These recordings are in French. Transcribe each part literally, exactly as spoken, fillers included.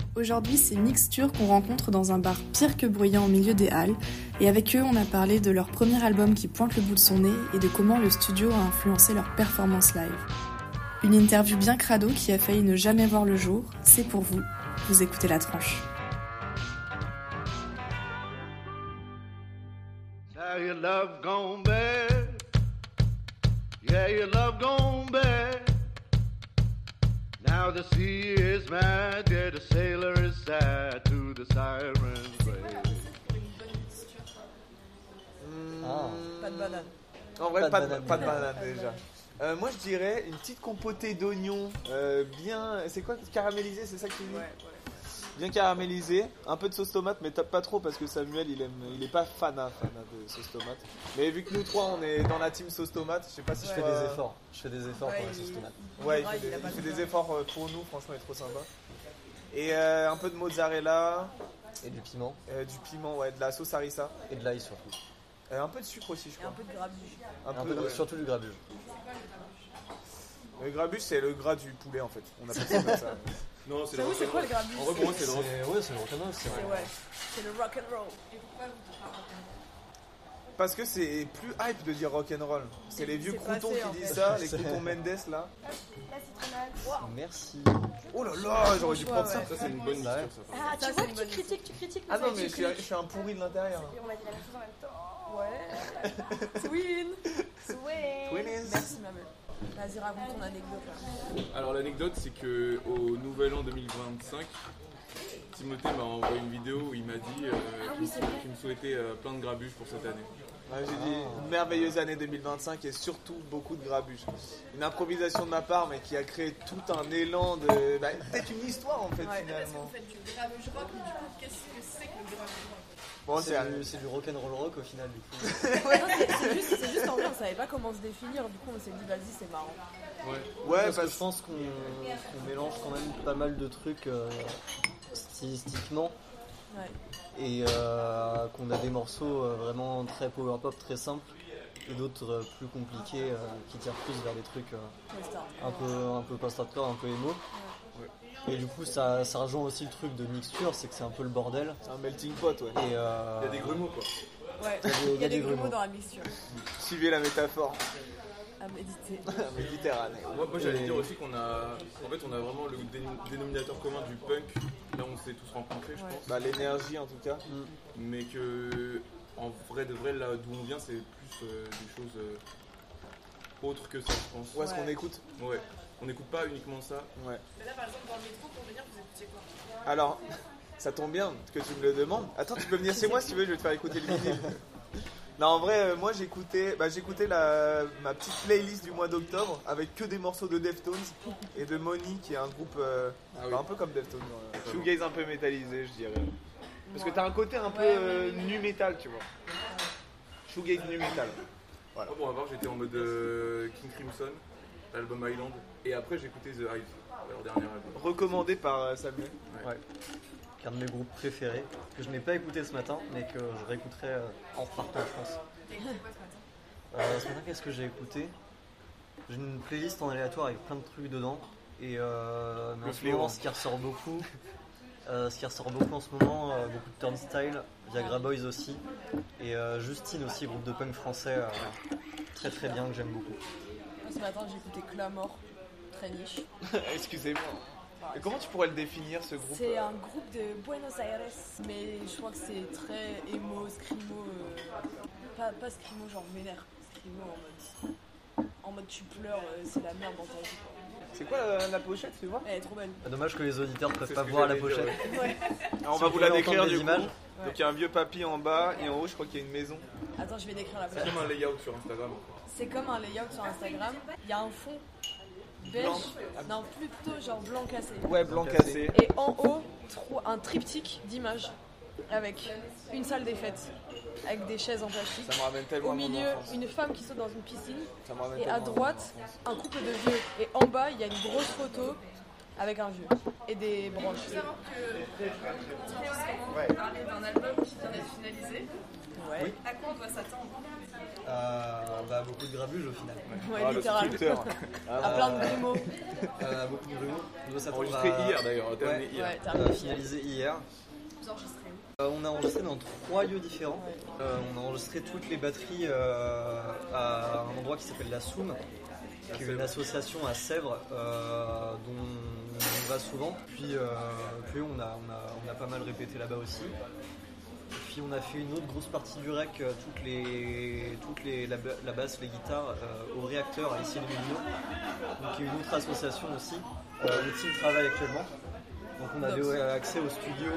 Aujourd'hui, c'est Mixture qu'on rencontre dans un bar pire que bruyant au milieu des Halles. Et avec eux, on a parlé de leur premier album qui pointe le bout de son nez et de comment le studio a influencé leur performance live. Une interview bien crado qui a failli ne jamais voir le jour. C'est pour vous. Vous écoutez La Tranche. Now your love gone bad. Yeah, your love gone bad. Now the sea is mad, yeah, the sailor is sad to the siren's grave. Ah. Pas de banane. En vrai, pas, Pas de de banane, banane. pas de banane déjà. Euh, moi je dirais une petite compotée d'oignons euh, bien. C'est quoi, caramélisé, c'est ça que tu dis? Ouais, ouais. Bien caramélisé, un peu de sauce tomate, mais tape pas trop parce que Samuel il aime, il est pas fan, hein, fan hein, de sauce tomate. Mais vu que nous trois on est dans la team sauce tomate, je sais pas si Ouais. je fais fais des des efforts. Je fais des efforts Ouais, pour la il- sauce tomate. Ouais, il dira, fait des, il a pas il fait de des beurre. efforts euh, pour nous, franchement il est trop sympa. Et euh, un peu de mozzarella, Et du piment. euh, du piment, ouais, de la sauce harissa, Et de l'ail surtout. euh, un peu de sucre aussi je Et un crois. peu de grabuge. Un Un peu peu de- de- Surtout du grabuge. Le grabuge c'est le gras du poulet en fait, on appelle ça comme ça. Non, c'est C'est le où, c'est quoi le grabuge? En vrai, pour moi, c'est le rock. C'est- Ouais, c'est le rock'n'roll, c'est C'est vrai. ouais. C'est le rock and roll. Parce que c'est plus hype de dire rock'n'roll. C'est les vieux C'est croutons passé, qui en disent fait. ça, les croutons Mendes là. Merci. Oh là là, j'aurais dû choix, prendre ça. ouais. Ça, c'est une bonne Bah ouais. mixture, ça. Ah, Ça, tu c'est vois une que bonne tu critiques, tu critiques. Ah mais non, tu mais je suis, critiques. je suis un pourri de l'intérieur. Et on a dit la même chose en même temps. Ouais. Swin. Sweet. Twinnies. Merci ma belle. Vas-y, raconte ton anecdote là. Alors, l'anecdote, c'est que au Nouvel An deux mille vingt-cinq, Timothée m'a envoyé une vidéo où il m'a dit euh, qu'il, me, qu'il me souhaitait euh, plein de grabuges pour cette année. Ouais, j'ai dit une merveilleuse année deux mille vingt-cinq et surtout beaucoup de grabuge. Une improvisation de ma part, mais qui a créé tout un élan de. Bah, peut-être une histoire en fait Ouais. finalement. faites du grabuge rock, mais du coup, qu'est-ce que c'est que le grabuge rock? Bon, C'est c'est du, c'est du rock'n'roll rock au final du coup. Ouais, non, c'est c'est juste, c'est juste en vrai, on savait pas comment se définir. Du coup, on s'est dit, vas-y, c'est marrant. Ouais. ouais, Parce que parce je pense qu'on qu'on mélange quand même pas mal de trucs euh, stylistiquement Ouais. et euh, qu'on a des morceaux euh, vraiment très power pop, très simples et d'autres euh, plus compliqués euh, qui tirent plus vers des trucs euh, Ouais, star. un peu un peu post-hardcore, un peu emo. Et du coup ça, ça rejoint aussi le truc de mixture, c'est que c'est un peu le bordel. c'est un melting pot, ouais. Et euh, Il y a des grumeaux, quoi. Ouais. Il y a des- Il y a des grumeaux grumeaux. dans la mixture. Suivez la métaphore. À méditer. Méditerranée. Moi, moi j'allais Et- dire aussi qu'on a, en fait, on a vraiment le dé- dénominateur commun du punk. Là, on s'est tous rencontrés, je Ouais. pense. Bah, l'énergie en tout cas. Mais que, en vrai de vrai, là d'où on vient, c'est plus euh, des choses euh, autres que ça, je pense. Où est-ce Ouais. qu'on écoute? Ouais. On n'écoute pas uniquement ça. Ouais. Mais là, par exemple, dans le métro, pour venir, vous écoutiez quoi? Alors, ça tombe bien que tu me le demandes. Attends, tu peux venir chez moi si tu veux, je vais te faire écouter le vinyle. Non, en vrai, euh, moi j'écoutais, bah, j'écoutais la, ma petite playlist du mois d'octobre avec que des morceaux de Deftones et de Money, qui est un groupe euh, Ah oui. bah, un peu comme Deftones. Euh, Totalement. shoegaze un peu métallisé, je dirais. Parce que Ouais. t'as un côté un peu Ouais, euh, ouais, ouais. nu metal, tu vois. Shoegaze nu metal. Moi, pour ma part, j'étais en mode euh, King Crimson, l'album Island. Et après, j'ai écouté The Hive, leur dernier album. Recommandé par euh, Samuel. ouais. C'est un de mes groupes préférés que je n'ai pas écouté ce matin mais que je réécouterai euh, en repartant je pense. Euh, ce matin, qu'est-ce que j'ai écouté? J'ai une playlist en aléatoire avec plein de trucs dedans. Et euh, mais Le en ce fléau. moment, ce qui ressort beaucoup, euh, ce qui ressort beaucoup en ce moment, euh, beaucoup de Turnstile, Viagra Boys aussi. Et euh, Justine aussi, groupe de punk français, euh, très très bien, que j'aime beaucoup. Ce matin, j'ai écouté Clamor, très niche. Excusez-moi. Et comment tu pourrais le définir ce groupe? C'est un groupe de Buenos Aires, mais je crois que c'est très emo, scrimo, euh, pas, pas scrimo genre vénère, scrimo en mode, en mode tu pleures, euh, c'est la merde dans ta vie. quoi. C'est quoi la, la pochette, tu vois? Elle est trop belle. Dommage que les auditeurs ne peuvent C'est pas ce que voir la j'allais dire, pochette. ouais. Ouais. Alors, on Si va vous vous la pouvez décrire entendre du les coup. images. Donc il y a un vieux papy en bas et en haut je crois qu'il y a une maison. Attends, je vais décrire la C'est pochette. comme un layout sur Instagram. C'est comme un layout sur Instagram. Il y a un fond beige, Blanc. non plutôt genre blanc cassé. Ouais, blanc cassé. Et en haut, tro- un triptyque d'images avec une salle des fêtes, avec des chaises en plastique. Ça me ramène tellement Au à mon milieu, enfance. une femme qui saute dans une piscine. Ça me ramène Et tellement à mon droite, enfance. un couple de vieux. Et en bas, il y a une grosse photo avec un vieux et des branches. Il faut savoir que on va parler d'un album qui vient d'être finalisé. Ouais. Oui. À quoi on doit s'attendre? Euh, bah, beaucoup de grabuge au final. Ouais, Ah, le littéralement. sculpteur. À plein de grumeaux. Euh, beaucoup de grumeaux. On doit s'attendre Enregistré à- hier d'ailleurs, terminé Ouais. hier. Ouais, t'as Euh, raison. finalisé hier. Vous enregistrez où? Euh, on a enregistré dans trois lieux différents. Ouais. Euh, on a enregistré toutes les batteries euh, à un endroit qui s'appelle la Soum, qui est une association à Sèvres euh, dont on va souvent. Puis, euh, puis on, a, on, a, on a pas mal répété là-bas aussi. Et puis on a fait une autre grosse partie du rec, euh, toutes les, toutes les, la, ba- la basse, les guitares euh, au réacteur à Issy-les-Moulineaux, donc qui est une autre association aussi, euh, où Tim travaille actuellement. Donc on avait ouais, accès au studio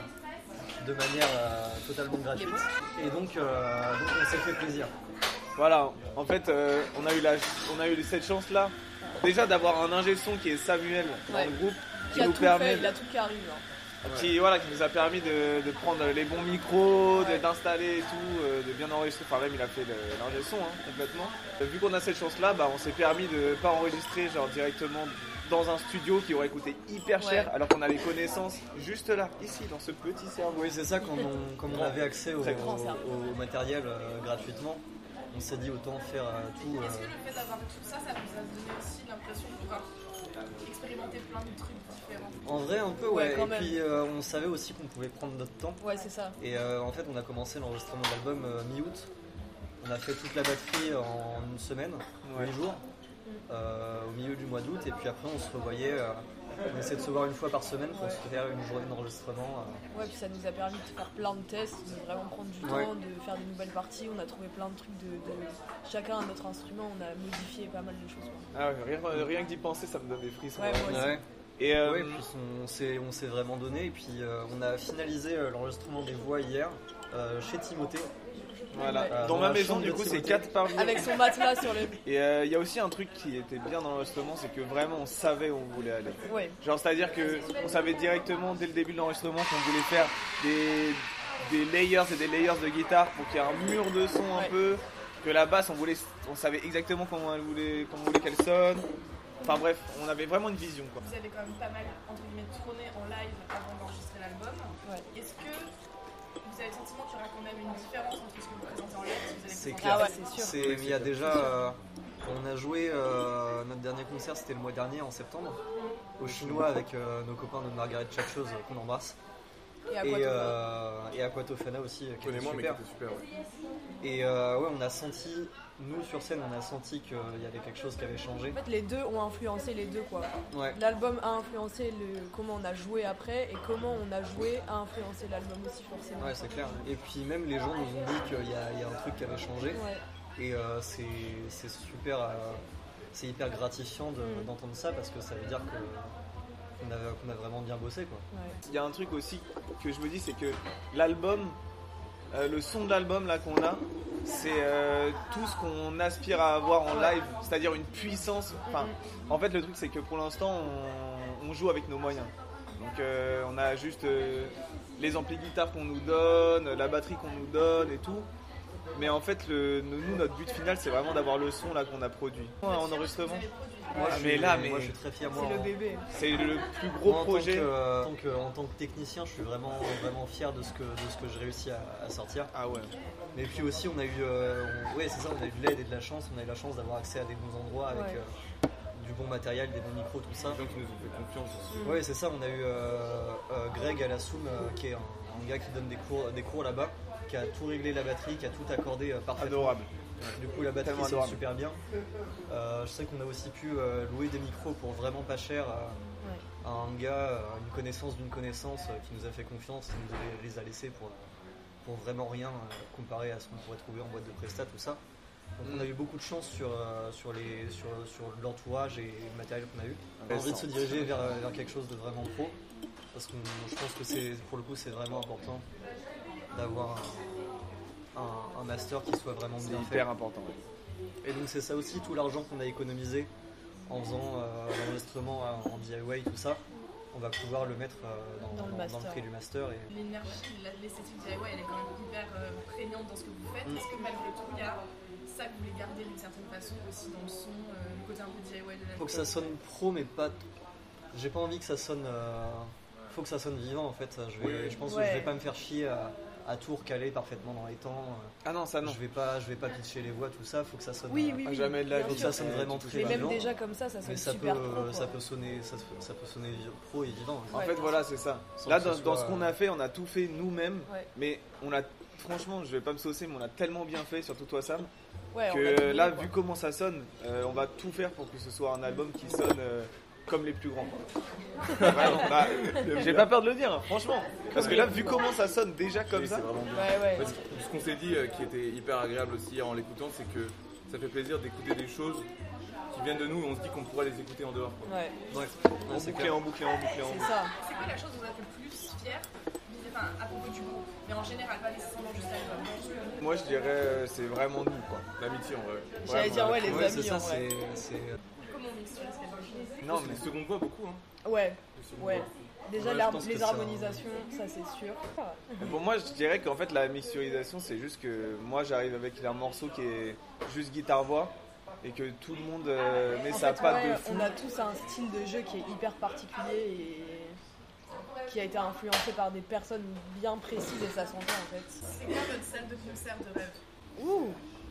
euh, de manière euh, totalement gratuite. Et donc, euh, donc on s'est fait plaisir. Voilà, en fait, euh, on, a eu la, on a eu cette chance-là, déjà d'avoir un ingé son qui est Samuel dans Ouais. le groupe, qui, Qui a nous tout permet, fait, il a tout qui arrive. hein. qui, voilà, qui nous a permis de, de prendre les bons micros, de- d'installer et tout, euh, de bien enregistrer. Enfin, même il a fait le- l'ingé son hein, complètement. Euh, vu qu'on a cette chance-là, bah, on s'est permis de pas enregistrer genre directement dans un studio qui aurait coûté hyper cher, Ouais. alors qu'on a les connaissances juste là, ici, dans ce petit cerveau. Oui, c'est ça, comme on, comme on avait accès au, Très grand, ça. au matériel euh, gratuitement, on s'est dit autant faire euh, tout. Est-ce que euh, le fait d'avoir tout ça, ça vous a donné aussi l'impression de pouvoir expérimenter plein de trucs différents? En vrai, un peu, Ouais, ouais. quand Et même. puis, euh, on savait aussi qu'on pouvait prendre notre temps. Ouais, c'est ça. Et euh, en fait, on a commencé l'enregistrement de l'album euh, mi-août. On a fait toute la batterie en une semaine, Ouais. huit jours, euh, au milieu du mois d'août. Et puis après, on se revoyait. euh, on essayait de se voir une fois par semaine pour Ouais. se faire une journée d'enregistrement. euh. Ouais, puis ça nous a permis de faire plein de tests, de vraiment prendre du Ouais. temps, de faire des nouvelles parties. On a trouvé plein de trucs de, de- chacun à notre instrument. On a modifié pas mal de choses. quoi. Ah ouais, rien, rien que d'y penser, ça me donne des frissons. Ouais, moi aussi. Ouais. Et euh, Ouais, puis on s'est, on s'est vraiment donné. Et puis euh, on a finalisé euh, l'enregistrement des voix hier euh, chez Timothée. voilà. Ouais. Dans Dans ma la maison, chambre du de coup, c'est Timothée. quatre par jour. Avec son matelas sur le. Et euh, il y a aussi un truc qui était bien dans l'enregistrement, c'est que vraiment on savait où on voulait aller. Ouais. Genre, c'est-à-dire que on savait directement dès le début de l'enregistrement qu'on voulait faire des, des layers et des layers de guitare pour qu'il y ait un mur de son un Ouais. peu, que la basse on voulait, on savait exactement comment elle voulait, comment on voulait qu'elle sonne. Enfin bref, on avait vraiment une vision quoi. Vous avez quand même pas mal, entre guillemets, tourné en live avant d'enregistrer l'album. Ouais. Est-ce que vous avez le sentiment qu'il y aura quand même une différence entre ce que vous présentez en live et ce que vous allez C'est présenter clair. Ah ouais, c'est sûr. C'est- mais il y a déjà. euh, on a joué euh, notre dernier concert, c'était le mois dernier en septembre, au Chinois avec euh, nos copains de Margaret Chatcheuse qu'on embrasse. Et à Et, quoi euh, et Aquatofana aussi, euh, qui était Connais-moi, mais super. qui était super. Ouais. Et euh, ouais, on a senti, nous sur scène, on a senti qu'il y avait quelque chose qui avait changé. En fait, les deux ont influencé les deux, quoi. Ouais. L'album a influencé le, comment on a joué après, et comment on a joué a influencé l'album aussi, forcément. Ouais, c'est clair. Et puis même les gens nous ont dit qu'il y, a- il y a un truc qui avait changé. Ouais. Et euh, c'est c'est super, euh, c'est hyper gratifiant de- Mm. d'entendre ça parce que ça veut dire que qu'on a, qu'on a vraiment bien bossé, quoi. Ouais. Il y a un truc aussi que je me dis, c'est que l'album, euh, le son de l'album là qu'on a, c'est euh, tout ce qu'on aspire à avoir en live, c'est-à-dire une puissance. Enfin, en fait, le truc c'est que pour l'instant, on, on joue avec nos moyens. Donc, euh, on a juste euh, les amplis guitare qu'on nous donne, la batterie qu'on nous donne et tout. Mais en fait, le, nous, notre but final, c'est vraiment d'avoir le son là qu'on a produit en enregistrement. Moi, Ah, je mais suis- là, mais moi, je suis très fier. Moi, C'est le en- bébé. c'est le plus gros moi, en tant projet. que, euh, en, tant que, en tant que technicien, je suis vraiment, vraiment fier de ce que, de ce que j'ai réussi à, à sortir. Ah ouais. Mais puis aussi, on a eu, euh, on- ouais, c'est ça, on a eu de l'aide et de la chance. On a eu la chance d'avoir accès à des bons endroits avec Ouais. euh, du bon matériel, des bons micros, tout ça. Les gens qui nous ont fait confiance aussi. Ouais, c'est ça. On a eu euh, euh, Greg à la Soum, euh, qui est un, un gars qui donne des cours, des cours là-bas, qui a tout réglé la batterie, qui a tout accordé euh, parfaitement. Adorable. Du coup, la batterie Tellement sonne adorable. super bien. Euh, je sais qu'on a aussi pu euh, louer des micros pour vraiment pas cher à, Ouais. à un gars, à une connaissance d'une connaissance euh, qui nous a fait confiance, qui nous a- les a laissés pour, pour vraiment rien euh, comparé à ce qu'on pourrait trouver en boîte de prestat, tout ça. Donc on a eu beaucoup de chance sur, euh, sur, les, sur, sur l'entourage et le matériel qu'on a eu. On a envie de se diriger vers, vers quelque chose de vraiment pro, parce que je pense que c'est, pour le coup c'est vraiment important d'avoir un, un- un master qui soit vraiment C'est bien fait. hyper important. ouais. Et donc c'est ça aussi, tout l'argent qu'on a économisé en faisant euh, l'enregistrement euh, en D I Y, tout ça, on va pouvoir le mettre euh, dans, Dans le dans- master. dans le prix du master. Et... L'énergie, la- l'esthétique D I Y, elle est quand même hyper euh, prégnante dans ce que vous faites. Mm. Est-ce que malgré tout, il y a ça que vous voulez garder d'une certaine façon aussi dans le son, euh, le côté un peu D I Y de la Faut que ça sonne pro, mais pas, j'ai pas envie que ça sonne. Euh, faut que ça sonne vivant en fait. Je, vais, Oui. je pense Ouais. que je vais pas me faire chier à, à tout recaler parfaitement dans les temps. Ah non, ça non. Je vais pas, je vais pas pitcher les voix, tout ça. Faut que ça sonne. Oui, euh, oui, Ah, oui. jamais de la bien vie. Faut que ça sûr. sonne vraiment tu très Mais même vivant. déjà comme ça, ça sonne Mais ça peut, super pro. euh, quoi. ça peut sonner, ça, ça peut sonner vi- pro et vivant. En Ouais. fait, voilà, c'est ça. Sans Là, que dans, ce dans soit, ce qu'on euh, a fait, on a tout fait nous-mêmes. Ouais. Mais on a, franchement, je vais pas me saucer, mais on a tellement bien fait, surtout toi, Sam, Ouais, on a que trouvé, là, quoi. vu comment ça sonne, euh, on va tout faire pour que ce soit un album qui sonne euh, comme les plus grands. Vraiment, bah, j'ai pas peur de le dire, hein, franchement. Parce que là, vu comment ça sonne déjà comme Oui, ça, c'est vraiment bien. Ouais, ouais. Parce que ce qu'on s'est dit, euh, qui était hyper agréable aussi en l'écoutant, c'est que ça fait plaisir d'écouter des choses qui viennent de nous et on se dit qu'on pourrait les écouter en dehors. quoi. Ouais, Ouais, en c'est boucler, clair. en boucler, en boucler, en c'est boucler. ça. C'est quoi la chose dont vous êtes le plus fier, enfin, à propos du groupe, mais en général, pas nécessairement juste l'album. Moi, je dirais, euh, c'est vraiment nous, quoi. L'amitié en vrai. J'allais Ouais, dire, ouais. ouais, les Ouais, c'est amis ça, en vrai. c'est. c'est- Comment on mixe sur les sketchs? Non, C'est mais les secondes voix beaucoup. Hein. Ouais, Les secondes ouais. voix. Déjà, Ouais, je l'har- pense que les ça- harmonisations, ça c'est sûr. pour moi, je dirais qu'en fait, la mixturisation, c'est juste que moi, j'arrive avec un morceau qui est juste guitare-voix et que tout le monde euh, met En sa fait, patte ouais, de fou. on a tous un style de jeu qui est hyper particulier et qui a été influencé par des personnes bien précises et ça s'entend en fait. C'est quoi votre salle de concert de rêve? Ouh.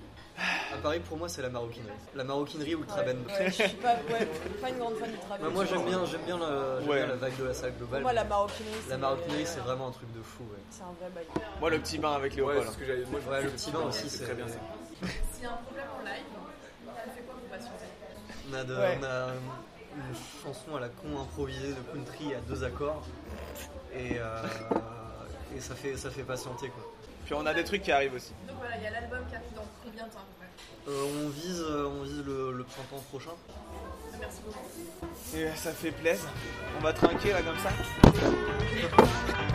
À Paris, pour moi, c'est la maroquinerie. La maroquinerie ultra Ouais, band. ouais, je suis pas, ouais, pas une grande fan du travail. Ouais, moi, j'aime bien, j'aime bien, la, j'aime Ouais. bien la vague de la salle globale. Pour moi, la maroquinerie, La maroquinerie, c'est vraiment un truc de fou. Ouais. C'est un vrai bail. Moi, le petit bain avec Ouais, Léopold. c'est ce que j'avais. Moi, je Ouais, trouve le que petit bain aussi, c'est c'est très bien ça. S'il y a un problème en live, on fait quoi pour patienter? On a, de- Ouais. on a une chanson à la con improvisée de country à deux accords et, euh, et ça fait ça fait patienter quoi. Puis on a des trucs qui arrivent aussi. Donc voilà, il y a l'album qui arrive dans combien de temps à peu près? Euh, on vise euh, on vise le, le printemps prochain. Merci beaucoup. Et ça fait plaisir. On va trinquer là comme ça.